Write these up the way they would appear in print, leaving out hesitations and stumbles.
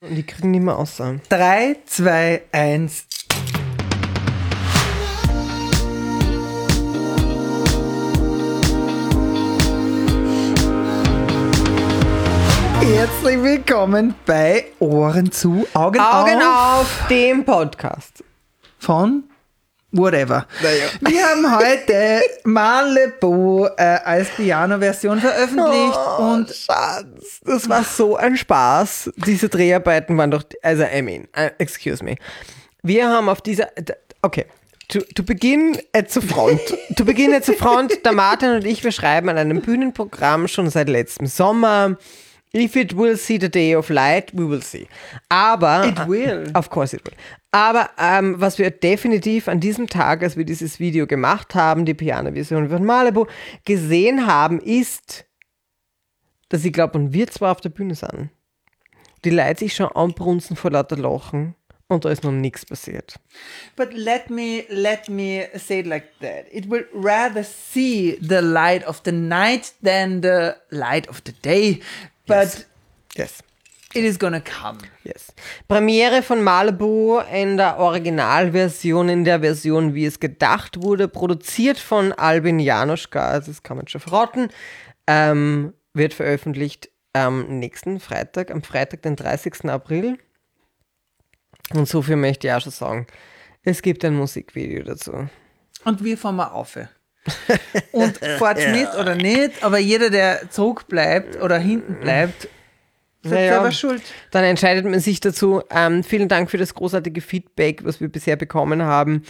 Und die kriegen nicht mehr aus. 3, 2, 1. Herzlich willkommen bei Ohren zu, Augen auf dem Podcast. Von whatever. Naja. Wir haben heute Malibu als Piano-Version veröffentlicht und Schatz, das war so ein Spaß. Diese Dreharbeiten waren doch, also excuse me. Wir haben auf dieser, okay, to begin at the front. Der Martin und ich, wir schreiben an einem Bühnenprogramm schon seit letztem Sommer. If it will see the day of light, we will see. Aber... It will. Of course it will. Aber was wir definitiv an diesem Tag, als wir dieses Video gemacht haben, die Piano-Version von Malibu, gesehen haben, ist, dass ich glaube, und wir zwar auf der Bühne sind, die Leute sich schon anbrunzen vor lauter Lachen und da ist noch nichts passiert. But let me say it like that. It will rather see the light of the night than the light of the day. But Yes. it is gonna come. Yes. Premiere von Malibu in der Originalversion, in der Version, wie es gedacht wurde, produziert von Albin Januszka, also das kann man schon verraten, wird veröffentlicht am nächsten Freitag, am Freitag, den 30. April. Und so viel möchte ich auch schon sagen. Es gibt ein Musikvideo dazu. Und wir fahren mal auf. Und fahrt's mit oder nicht, aber jeder, der zurückbleibt oder hinten bleibt, ist selber schuld. Dann entscheidet man sich dazu. Vielen Dank für das großartige Feedback, was wir bisher bekommen haben.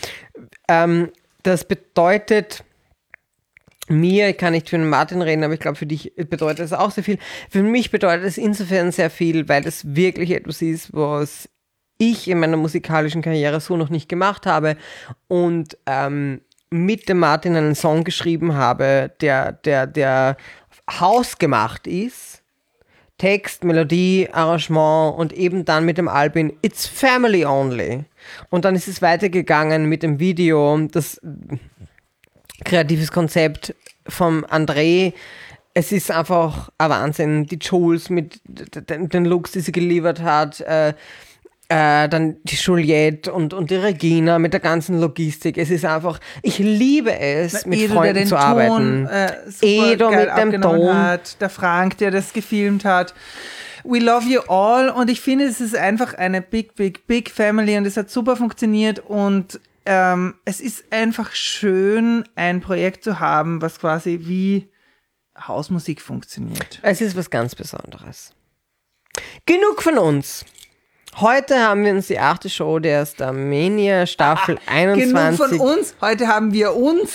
Das bedeutet mir, ich kann nicht für den Martin reden, aber ich glaube, für dich bedeutet es auch sehr viel. Für mich bedeutet es insofern sehr viel, weil es wirklich etwas ist, was ich in meiner musikalischen Karriere so noch nicht gemacht habe und mit dem Martin einen Song geschrieben habe, der hausgemacht ist. Text, Melodie, Arrangement und eben dann mit dem Albin It's Family Only. Und dann ist es weitergegangen mit dem Video, das kreatives Konzept vom André. Es ist einfach ein Wahnsinn. Die Jules mit den Looks, die sie geliefert hat, dann die Juliette und die Regina mit der ganzen Logistik. Es ist einfach, ich liebe es, mit Edo, Freunden der den zu Ton, arbeiten. Edo mit dem Ton. Hat, der Frank, der das gefilmt hat. We love you all und ich finde, es ist einfach eine big, big, big family und es hat super funktioniert und es ist einfach schön, ein Projekt zu haben, was quasi wie Hausmusik funktioniert. Es ist was ganz Besonderes. Genug von uns. Heute haben wir uns die 8. Show der Starmania Staffel 21. Genug von uns, heute haben wir uns.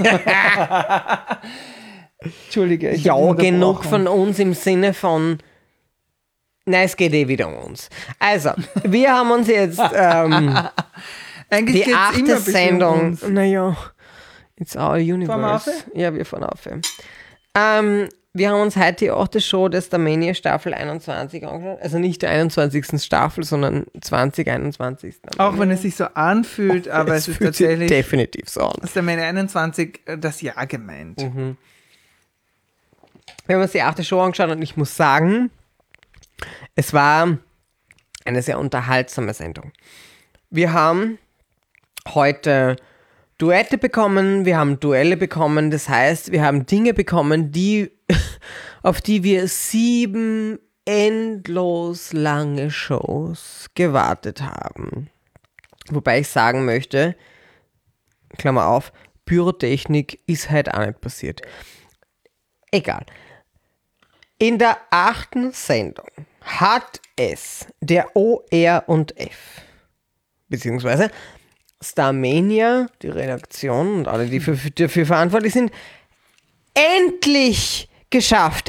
Entschuldige. Ja, genug von uns im Sinne von, nein, es geht wieder um uns. Also, wir haben uns jetzt Eigentlich die 8. Sendung, um naja, it's our universe. Fahren wir auf? Ja, wir fahren auf. Wir haben uns heute die 8. Show der Starmania Staffel 21 angeschaut. Also nicht der 21. Staffel, sondern 2021. Auch wenn es sich so anfühlt, aber es ist fühlt sich tatsächlich definitiv so an. Starmania 21 das Jahr gemeint. Wir haben uns die 8. Show angeschaut und ich muss sagen, es war eine sehr unterhaltsame Sendung. Wir haben heute Duette bekommen, wir haben Duelle bekommen, das heißt, wir haben Dinge bekommen, auf die wir 7 endlos lange Shows gewartet haben. Wobei ich sagen möchte, Klammer auf, Pyrotechnik ist halt auch nicht passiert. Egal. In der 8. Sendung hat es der OR&F, beziehungsweise Starmania, die Redaktion und alle, die dafür verantwortlich sind, endlich geschafft,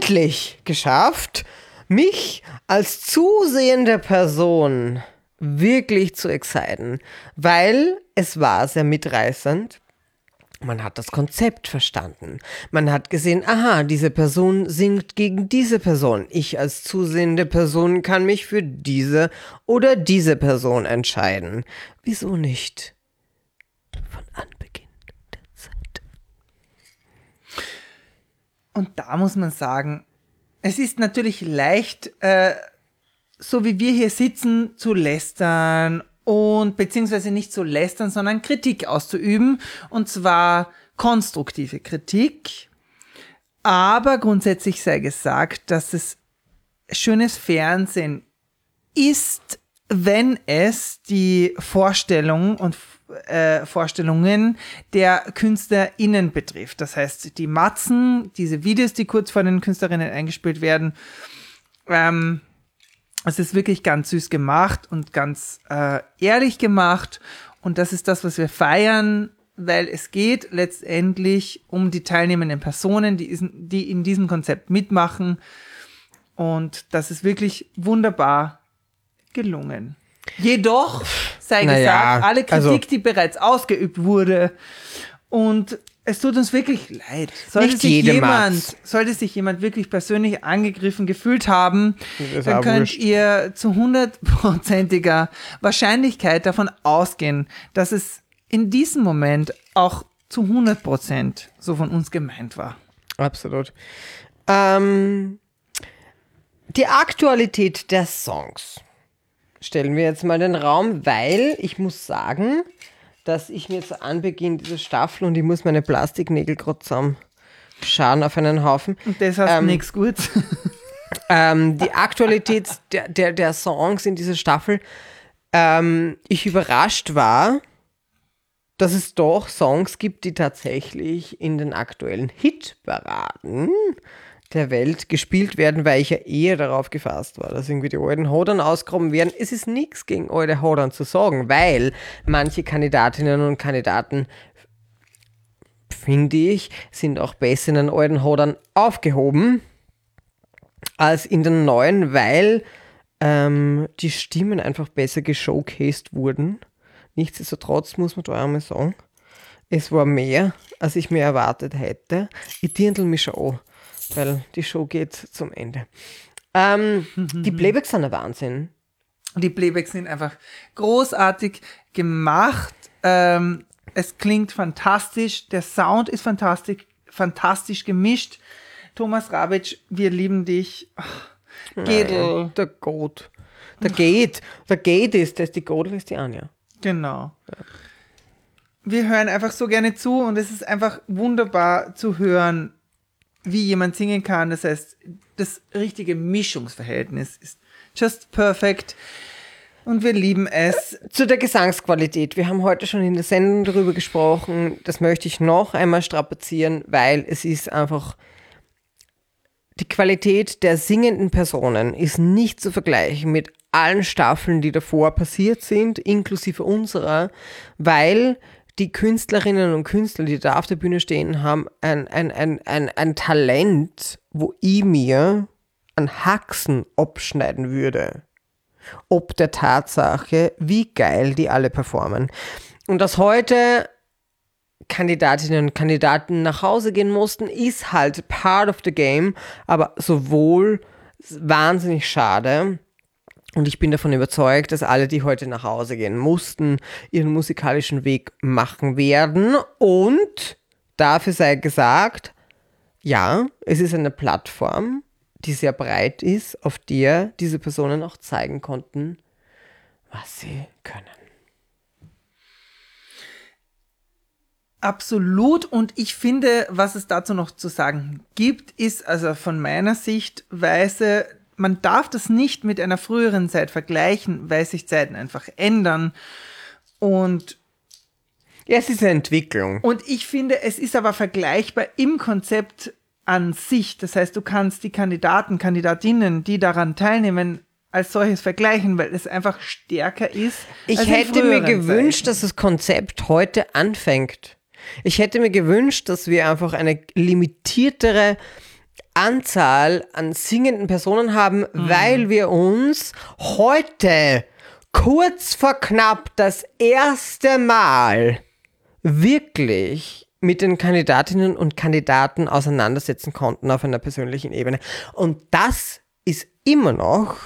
mich als zusehende Person wirklich zu exciten, weil es war sehr mitreißend. Man hat das Konzept verstanden. Man hat gesehen, aha, diese Person singt gegen diese Person. Ich als zusehende Person kann mich für diese oder diese Person entscheiden. Wieso nicht? Von Anbeginn der Zeit. Und da muss man sagen, es ist natürlich leicht, so wie wir hier sitzen, zu lästern und beziehungsweise nicht zu lästern, sondern Kritik auszuüben, und zwar konstruktive Kritik. Aber grundsätzlich sei gesagt, dass es schönes Fernsehen ist, wenn es die Vorstellung und Vorstellungen der KünstlerInnen betrifft. Das heißt, die Matzen, diese Videos, die kurz vor den Künstlerinnen eingespielt werden, es ist wirklich ganz süß gemacht und ganz ehrlich gemacht. Und das ist das, was wir feiern, weil es geht letztendlich um die teilnehmenden Personen, die in diesem Konzept mitmachen. Und das ist wirklich wunderbar gelungen. Jedoch sei gesagt, alle Kritik, die bereits ausgeübt wurde, und es tut uns wirklich leid. Sollte sich jemand wirklich persönlich angegriffen gefühlt haben, dann könnt ihr zu 100%iger Wahrscheinlichkeit davon ausgehen, dass es in diesem Moment auch zu 100% so von uns gemeint war. Absolut. Die Aktualität der Songs stellen wir jetzt mal in den Raum, weil ich muss sagen, dass ich mir zu Anbeginn dieser Staffel, und ich muss meine Plastiknägel gerade zusammen scharen auf einen Haufen. Und das heißt nichts Gutes. Die Aktualität der Songs in dieser Staffel, ich überrascht war, dass es doch Songs gibt, die tatsächlich in den aktuellen Hitparaden der Welt gespielt werden, weil ich ja eher darauf gefasst war, dass irgendwie die alten Hodern ausgegraben werden. Es ist nichts gegen alte Hodern zu sagen, weil manche Kandidatinnen und Kandidaten, finde ich, sind auch besser in den alten Hodern aufgehoben als in den neuen, weil die Stimmen einfach besser geshowcased wurden. Nichtsdestotrotz muss man da einmal sagen, es war mehr, als ich mir erwartet hätte. Ich dirndl mich schon an, weil die Show geht zum Ende. Die Playbacks sind ein Wahnsinn. Die Playbacks sind einfach großartig gemacht. Es klingt fantastisch. Der Sound ist fantastisch gemischt. Thomas Rabitsch, wir lieben dich. Gedel. Der Goat. Der Gate ist das, die Goat ist die Anja. Genau. Ja. Wir hören einfach so gerne zu, und es ist einfach wunderbar zu hören, wie jemand singen kann. Das heißt, das richtige Mischungsverhältnis ist just perfect, und wir lieben es. Zu der Gesangsqualität. Wir haben heute schon in der Sendung darüber gesprochen. Das möchte ich noch einmal strapazieren, weil es ist einfach, die Qualität der singenden Personen ist nicht zu vergleichen mit allen Staffeln, die davor passiert sind, inklusive unserer, weil die Künstlerinnen und Künstler, die da auf der Bühne stehen, haben ein Talent, wo ich mir an Haxen abschneiden würde. Ob der Tatsache, wie geil die alle performen. Und dass heute Kandidatinnen und Kandidaten nach Hause gehen mussten, ist halt part of the game, aber sowohl wahnsinnig schade. Und ich bin davon überzeugt, dass alle, die heute nach Hause gehen mussten, ihren musikalischen Weg machen werden. Und dafür sei gesagt, ja, es ist eine Plattform, die sehr breit ist, auf der diese Personen auch zeigen konnten, was sie können. Absolut. Und ich finde, was es dazu noch zu sagen gibt, ist also von meiner Sichtweise, man darf das nicht mit einer früheren Zeit vergleichen, weil sich Zeiten einfach ändern. Und ja, es ist eine Entwicklung. Und ich finde, es ist aber vergleichbar im Konzept an sich. Das heißt, du kannst die Kandidatinnen, die daran teilnehmen, als solches vergleichen, weil es einfach stärker ist. Ich hätte mir gewünscht, dass das Konzept heute anfängt. Ich hätte mir gewünscht, dass wir einfach eine limitiertere Anzahl an singenden Personen haben, weil wir uns heute kurz vor knapp das erste Mal wirklich mit den Kandidatinnen und Kandidaten auseinandersetzen konnten auf einer persönlichen Ebene. Und das ist immer noch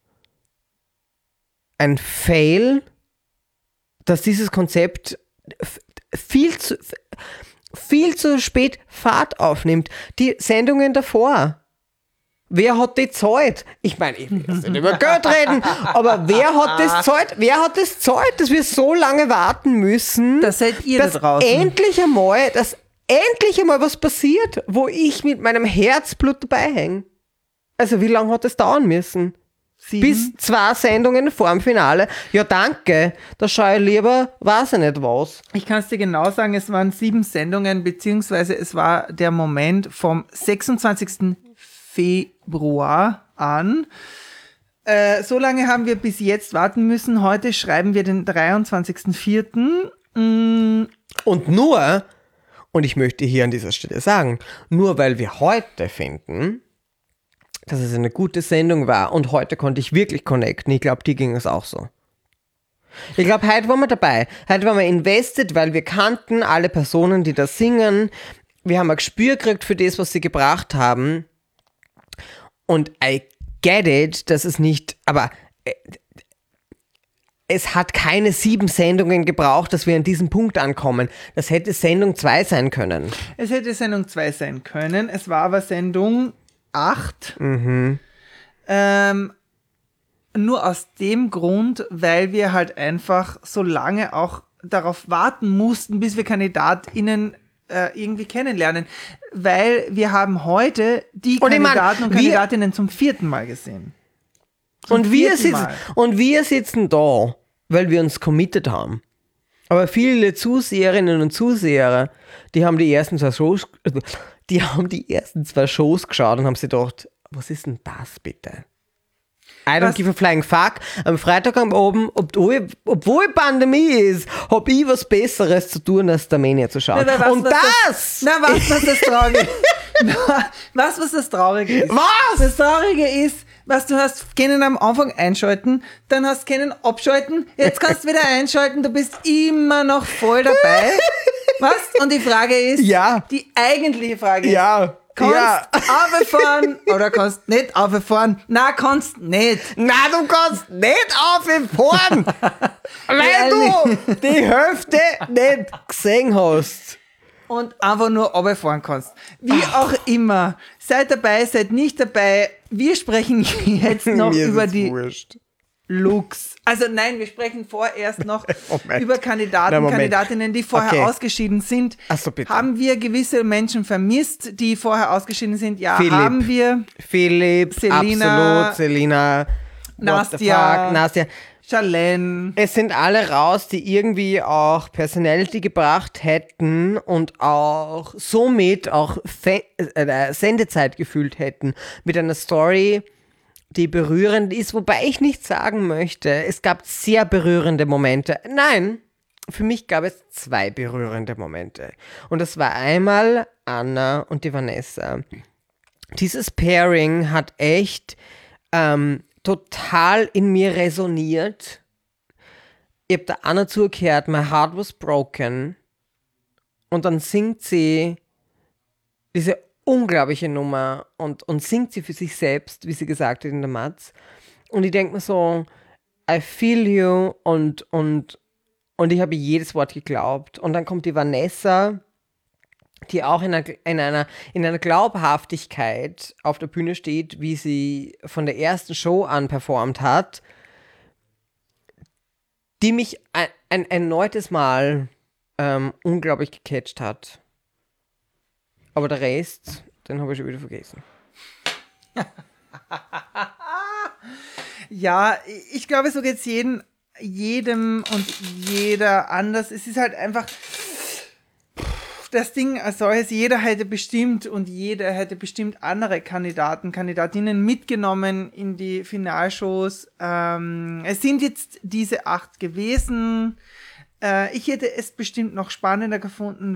ein Fail, dass dieses Konzept viel zu spät Fahrt aufnimmt. Die Sendungen davor Wer hat die Zeit? Ich meine, ich will jetzt nicht über Geld reden, aber wer hat das Zeit? Wer hat das Zeit, dass wir so lange warten müssen, Das seid ihr da dass draußen. endlich einmal was passiert, wo ich mit meinem Herzblut dabei hänge? Also wie lange hat das dauern müssen? 7. Bis 2 Sendungen vor dem Finale. Ja, danke. Da schaue ich lieber, weiß ich nicht was. Ich kann es dir genau sagen, es waren 7 Sendungen, beziehungsweise es war der Moment vom 26. Februar an. So lange haben wir bis jetzt warten müssen. Heute schreiben wir den 23.04. Und ich möchte hier an dieser Stelle sagen, nur weil wir heute finden, dass es eine gute Sendung war und heute konnte ich wirklich connecten. Ich glaube, dir ging es auch so. Ich glaube, heute waren wir dabei. Heute waren wir invested, weil wir kannten alle Personen, die da singen. Wir haben ein Gespür gekriegt für das, was sie gebracht haben. Und I get it, dass es nicht, aber es hat keine 7 Sendungen gebraucht, dass wir an diesem Punkt ankommen. Das hätte Sendung 2 sein können. Es hätte Sendung 2 sein können. Es war aber Sendung 8. Nur aus dem Grund, weil wir halt einfach so lange auch darauf warten mussten, bis wir KandidatInnen irgendwie kennenlernen. Weil wir haben heute die Kandidaten und Kandidatinnen zum 4. Mal gesehen. Und wir sitzen da, weil wir uns committed haben. Aber viele Zuseherinnen und Zuseher, die haben die ersten 2 Shows geschaut und haben sich gedacht, was ist denn das bitte? I don't give a flying fuck. Am Freitag am Abend, obwohl Pandemie ist, habe ich was Besseres zu tun, als Armenia zu schauen. Was das Traurige ist. Was? Das Traurige ist, was du hast können am Anfang einschalten, dann hast können abschalten, jetzt kannst du wieder einschalten, du bist immer noch voll dabei. Was? Und die Frage ist, die eigentliche Frage ist, kannst runterfahren oder kannst nicht runterfahren? Nein, kannst nicht. Nein, du kannst nicht runterfahren, weil du die Hälfte nicht gesehen hast. Und einfach nur runterfahren kannst. Wie auch immer. Seid dabei, seid nicht dabei. Wir sprechen jetzt noch über die Looks. Also nein, wir sprechen vorerst noch über Kandidaten, Kandidatinnen, die vorher ausgeschieden sind. Ach so, bitte. Haben wir gewisse Menschen vermisst, die vorher ausgeschieden sind? Ja, haben wir. Philipp, Selina, absolut, Selina, Nastia. Charlene. Es sind alle raus, die irgendwie auch Personality gebracht hätten und auch somit auch Sendezeit gefüllt hätten mit einer Story, die berührend ist, wobei ich nicht sagen möchte, es gab sehr berührende Momente. Nein, für mich gab es 2 berührende Momente. Und das war einmal Anna und die Vanessa. Dieses Pairing hat echt total in mir resoniert. Ich habe der Anna zugehört, my heart was broken. Und dann singt sie diese unglaubliche Nummer und singt sie für sich selbst, wie sie gesagt hat in der Matz. Und ich denke mir so, I feel you und ich habe jedes Wort geglaubt. Und dann kommt die Vanessa, die auch in einer Glaubhaftigkeit auf der Bühne steht, wie sie von der ersten Show an performt hat, die mich ein erneutes Mal unglaublich gecatcht hat. Aber der Rest, den habe ich schon wieder vergessen. Ja, ich glaube, so geht es jedem und jeder anders. Es ist halt einfach das Ding als solches, jeder hätte bestimmt andere Kandidatinnen mitgenommen in die Finalshows. Es sind jetzt diese 8 gewesen. Ich hätte es bestimmt noch spannender gefunden,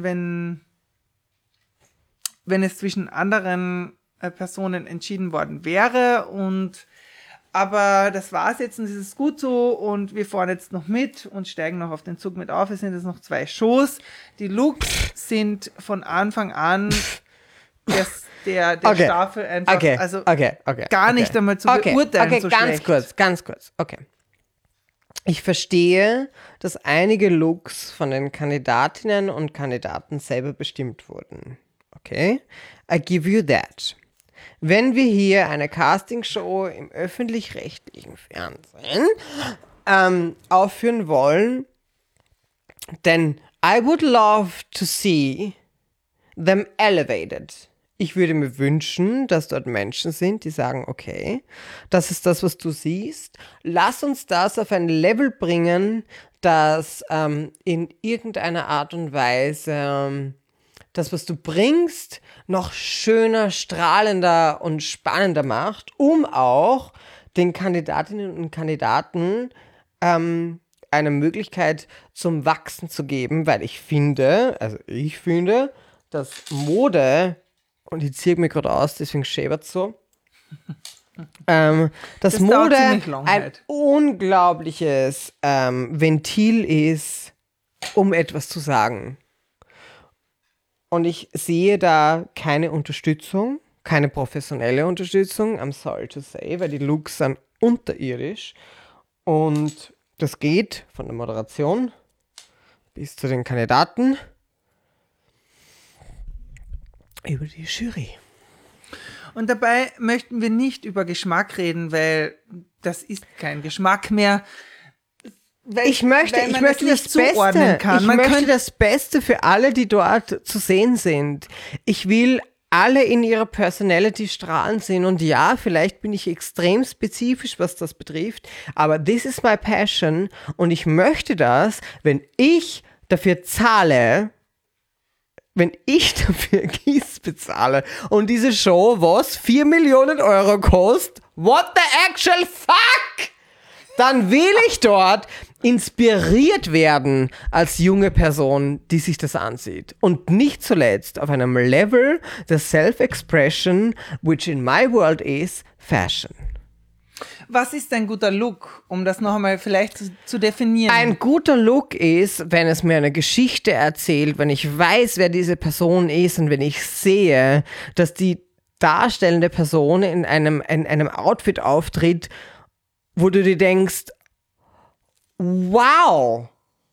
wenn es zwischen anderen Personen entschieden worden wäre. Aber das war's jetzt und es ist gut so und wir fahren jetzt noch mit und steigen noch auf den Zug mit auf. Es sind jetzt noch 2 Shows. Die Looks sind von Anfang an der Staffel einfach gar nicht einmal zu beurteilen. So ganz kurz. Okay. Ich verstehe, dass einige Looks von den Kandidatinnen und Kandidaten selber bestimmt wurden. Okay? I give you that. wenn wir hier eine Castingshow im öffentlich-rechtlichen Fernsehen aufführen wollen, denn I would love to see them elevated. Ich würde mir wünschen, dass dort Menschen sind, die sagen, okay, das ist das, was du siehst. Lass uns das auf ein Level bringen, das in irgendeiner Art und Weise das, was du bringst, noch schöner, strahlender und spannender macht, um auch den Kandidatinnen und Kandidaten eine Möglichkeit zum Wachsen zu geben, weil ich finde, dass Mode, und ich ziehe mir gerade aus, deswegen schäbert so, dass Das Mode dauert ziemlich lang ein halt. unglaubliches Ventil ist, um etwas zu sagen. Und ich sehe da keine Unterstützung, keine professionelle Unterstützung, I'm sorry to say, weil die Looks sind unterirdisch. Und das geht von der Moderation bis zu den Kandidaten über die Jury. Und dabei möchten wir nicht über Geschmack reden, weil das ist kein Geschmack mehr. Ich möchte das Beste. Ich möchte das Beste für alle, die dort zu sehen sind. Ich will alle in ihrer Personality strahlen sehen. Und ja, vielleicht bin ich extrem spezifisch, was das betrifft. Aber this is my passion. Und ich möchte das, wenn ich dafür zahle, wenn ich dafür Gieß bezahle und diese Show, was 4 Millionen Euro kostet, what the actual fuck? Dann will ich dort inspiriert werden als junge Person, die sich das ansieht. Und nicht zuletzt auf einem Level der Self-Expression, which in my world is Fashion. Was ist ein guter Look, um das noch einmal vielleicht zu definieren? Ein guter Look ist, wenn es mir eine Geschichte erzählt, wenn ich weiß, wer diese Person ist und wenn ich sehe, dass die darstellende Person in einem Outfit auftritt, wo du dir denkst, wow,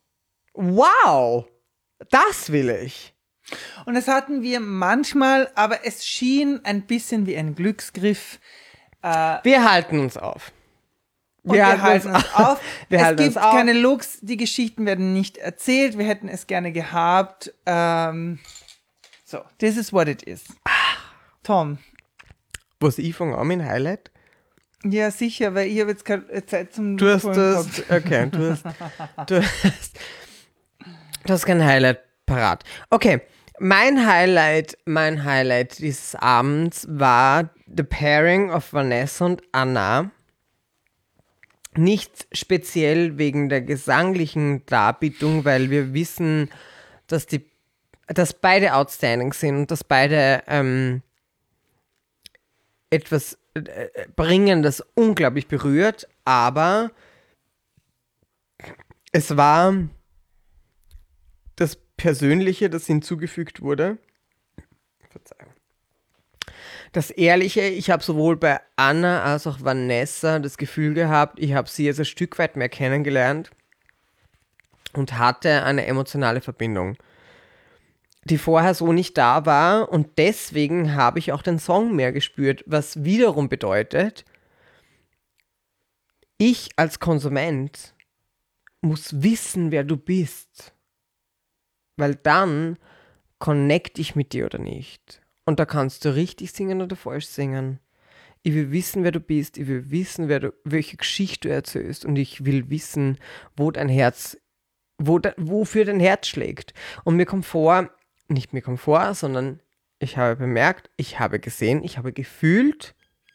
das will ich. Und das hatten wir manchmal, aber es schien ein bisschen wie ein Glücksgriff. Wir halten uns auf. Wir halten uns auf. Es gibt auf. keine Looks, die Geschichten werden nicht erzählt. Wir hätten es gerne gehabt. So, this is what it is. Tom. Was ich fange an mit Highlight? Ja, sicher, weil ich habe jetzt keine Zeit zum Du hast kein Highlight parat. Okay, mein Highlight dieses Abends war the pairing of Vanessa und Anna. Nicht speziell wegen der gesanglichen Darbietung, weil wir wissen, dass beide outstanding sind und dass beide etwas bringen, das unglaublich berührt, aber es war das Persönliche, das hinzugefügt wurde. Verzeihung. Das Ehrliche, ich habe sowohl bei Anna als auch Vanessa das Gefühl gehabt, ich habe sie jetzt ein Stück weit mehr kennengelernt und hatte eine emotionale Verbindung, die vorher so nicht da war, und deswegen habe ich auch den Song mehr gespürt, was wiederum bedeutet, ich als Konsument muss wissen, wer du bist, weil dann connect ich mit dir oder nicht. Und da kannst du richtig singen oder falsch singen. Ich will wissen, wer du bist, ich will wissen, welche Geschichte du erzählst, und ich will wissen, wofür dein Herz schlägt. Und sondern ich habe bemerkt, ich habe gesehen, ich habe gefühlt,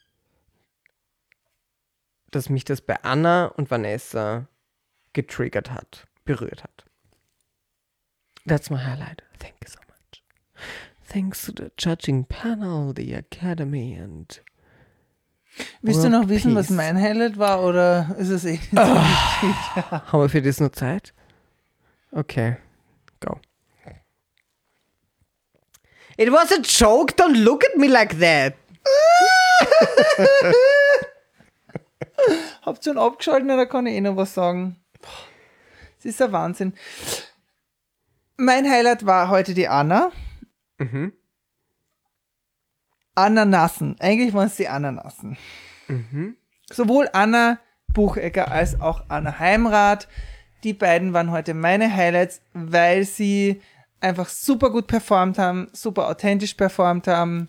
dass mich das bei Anna und Vanessa getriggert hat, berührt hat. That's my highlight. Thank you so much. Thanks to the judging panel, the Academy and Willst du noch wissen, Peace. was mein Highlight war, oder ist es nicht so wichtig? Haben wir für das noch Zeit? Okay, go. It was a joke, don't look at me like that. Habt ihr schon abgeschaltet, oder kann ich eh noch was sagen? Es ist ein Wahnsinn. Mein Highlight war heute die Anna. Mhm. Ananassen. Eigentlich waren es die Ananassen. Sowohl Anna Buchecker als auch Anna Heimrath. Die beiden waren heute meine Highlights, weil sie einfach super gut performt haben, super authentisch performt haben.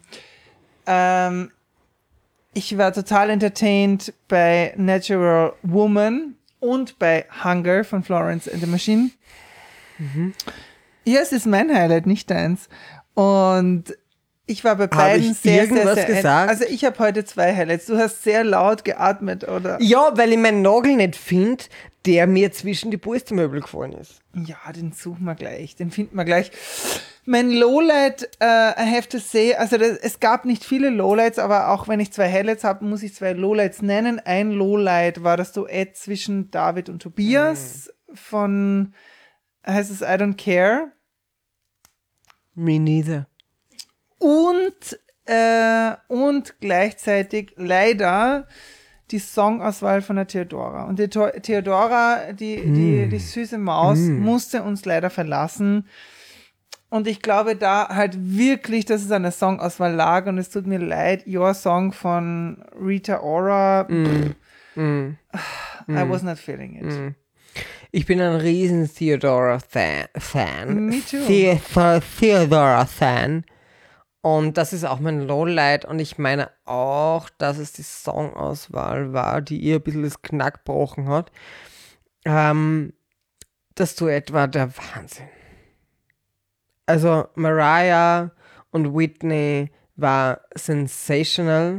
Ich war total entertained bei Natural Woman und bei Hunger von Florence and the Machine. Ja, es ist mein Highlight, nicht deins. Und ich war bei beiden sehr gesagt? Also ich habe heute 2 Highlights. Du hast sehr laut geatmet, oder? Ja, weil ich meinen Nagel nicht finde, der mir zwischen die Polstermöbel gefallen ist. Ja, den suchen wir gleich. Den finden wir gleich. Mein Lowlight, I have to say, also es gab nicht viele Lowlights, aber auch wenn ich 2 Highlights habe, muss ich 2 Lowlights nennen. Ein Lowlight war das Duett zwischen David und Tobias von, heißt es I Don't Care? Me neither. Und gleichzeitig leider die Songauswahl von der Theodora. Und die Theodora, die süße Maus, musste uns leider verlassen. Und ich glaube da halt wirklich, dass es an der Songauswahl lag. Und es tut mir leid, Your Song von Rita Ora, I was not feeling it. Ich bin ein riesen Theodora-Fan. Me too. Theodora-Fan. Und das ist auch mein Lowlight. Und ich meine auch, dass es die Songauswahl war, die ihr ein bisschen das Knack gebrochen hat. Das Duett war der Wahnsinn. Also Mariah und Whitney war sensational.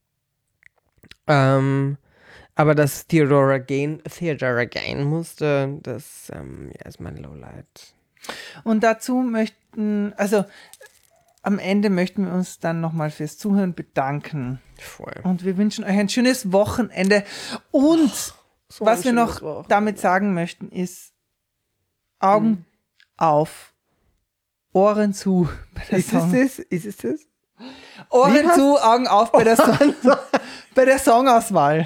Aber dass Theodora gehen musste, das ist mein Lowlight. Und dazu am Ende möchten wir uns dann nochmal fürs Zuhören bedanken. Voll. Und wir wünschen euch ein schönes Wochenende. Und So was ein wir noch schönes Wochenende. damit sagen möchten, ist Augen auf, Ohren zu. Ist es das? Ohren zu, Augen auf bei der Songauswahl.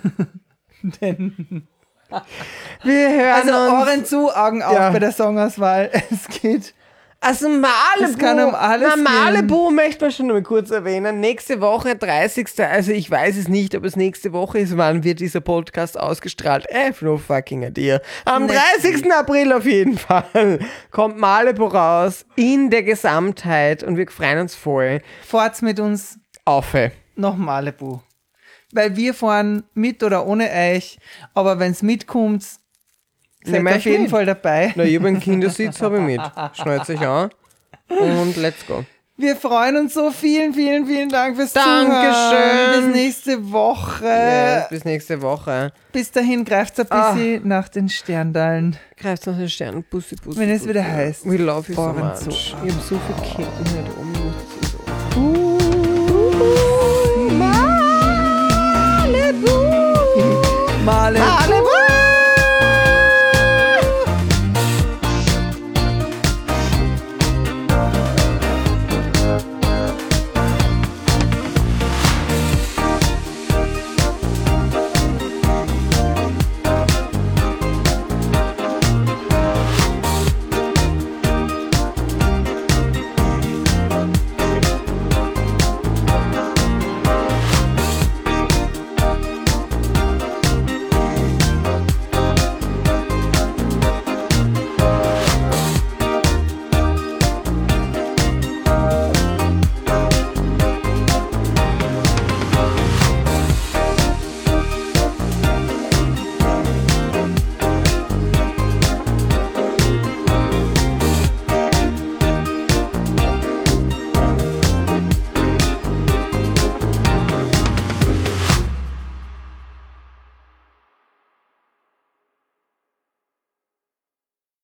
Denn, Wir hören also uns. Ohren zu, Augen auf bei der Songauswahl. Es geht. Also Malibu, Es kann um alles gehen. Malibu möchte man schon noch mal kurz erwähnen. Nächste Woche, 30. Also ich weiß es nicht, ob es nächste Woche ist. Wann wird dieser Podcast ausgestrahlt? I have no fucking idea. Am 30. April auf jeden Fall kommt Malibu raus in der Gesamtheit und wir freuen uns voll. Fahrt's mit uns Auf. nach Malibu. Weil wir fahren mit oder ohne euch, aber wenn's mitkommt, seid Nehmen wir auf euch jeden mit. Fall dabei. Na, ich habe einen Kindersitz, habe ich mit. Schnallt sich an und let's go. Wir freuen uns so. Vielen, vielen, vielen Dank fürs Dankeschön. Zuhören. Bis nächste Woche. Ja, bis nächste Woche. Bis dahin greift's ein bisschen nach den Sterndalen. Greift nach den Sternen. Bussi, bussi. Wenn es bussi. wieder heißt, We love you so Ohren much. zu. Ich habe so viele Kinder heute um. Malibu. Malibu.